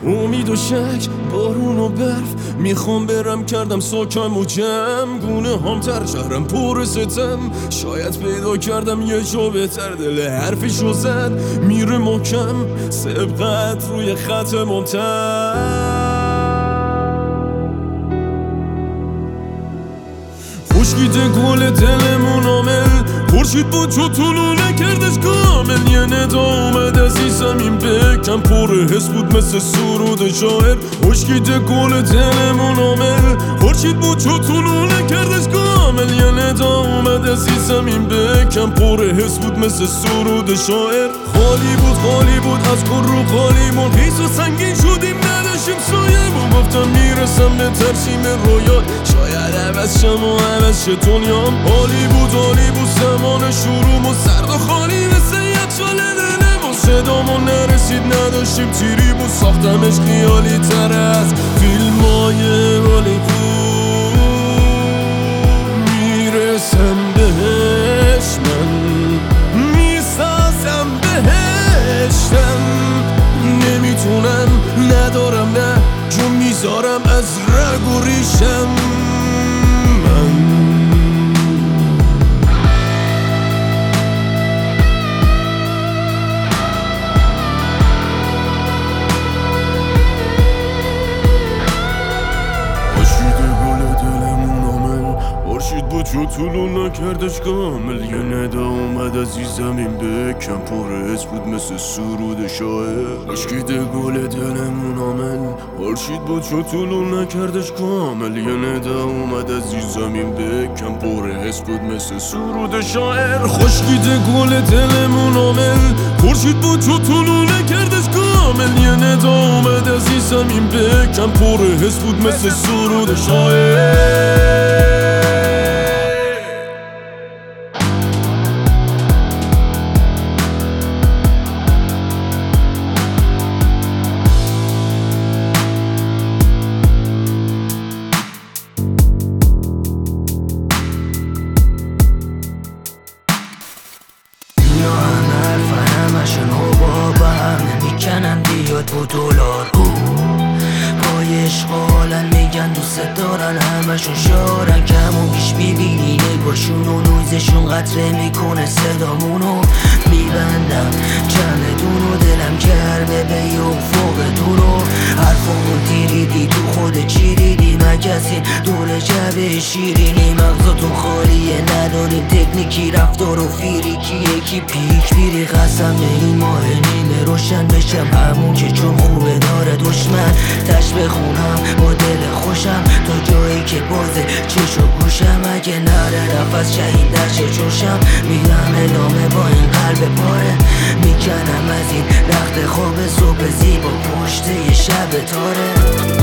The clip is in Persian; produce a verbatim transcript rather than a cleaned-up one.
امید و شک، بارون و برف، میخوام برم کردم ساکم و جمع. گونه هم تر شهرم پر ستم، شاید پیدا کردم یه جا بهتر. دل حرفشو زد میره محکم، سبقت روی خط ممتد. خشکیده گل دلمون آمل، خورشید بود چو طلوع نکردش کامل. یه ندا اومد از این زمین بکم، پر حس بود مثل سرود شاعر. خشکیده گل دلمون آمل، خورشید بود چو طلوع نکردش کامل. یه ندا اومد از این زمین بکم، پر حس بود مثل سرود شاعر. خالی بود خالی بود از پر رو خالیمون، حیث و سنگین شدیم نداشتیم سایمون. گفتم میرسم به ترسیم رویا، شاید عوض شم و عوض شه دنیام. حالی بود حالی بود زمان شروعمون، سرد و خالی مثل یخچال دلمون. صدامون نرسید نداشتیم تیری بود، ساختمش خیالی تر از فیلمای هالیوود. میرسم بهش من، میسازم بهشتم. نمیتونم ندارم نه جون میذارم از رگ و ریشم من. خورشید بود چو طلوع نکردش کامل. یه ندا اومد از این زمین بکم، پر حس بود مثل سرود شاعر. خشکیده گل دلمون آمل، خورشید بود چو طلوع نکردش کامل. یه ندا اومد از این زمین بکم، پر حس بود مثل سرود شاعر. خشکیده گل دلمون آمل، خورشید بود چو طلوع نکردش کامل. یه ندا اومد از این زمین بکم، پر حس بود مثل سرود شاعر. میکنم بیاد با دولار پای عشق حالن، میگن دوست دارن همشون شارن. کم و بیش میبینی نگاشون و نویزشون قطره میکنه صدامونو. میبندم چمدون و دلم کرده به یه افق دورو. حرفمون تیریدی تو خود چی دیدی؟ مگسین دور جبه شیرینی. مغزاتون خالیه نداریم تکنیکی، رفتار و فیریکی یکی پیک بیری. قسم به این ماه نیمه روشن بشم، همون که چون خوبه داره دشمن. تش بخونم با دل خوشم تا جایی که بازه چش و گوشم. اگه نره نفس شهید در چه جوشم، میرم ادامه با این قلب پاره. میکنم از این رخت خواب صبح زیبا پشت یه شب تاره.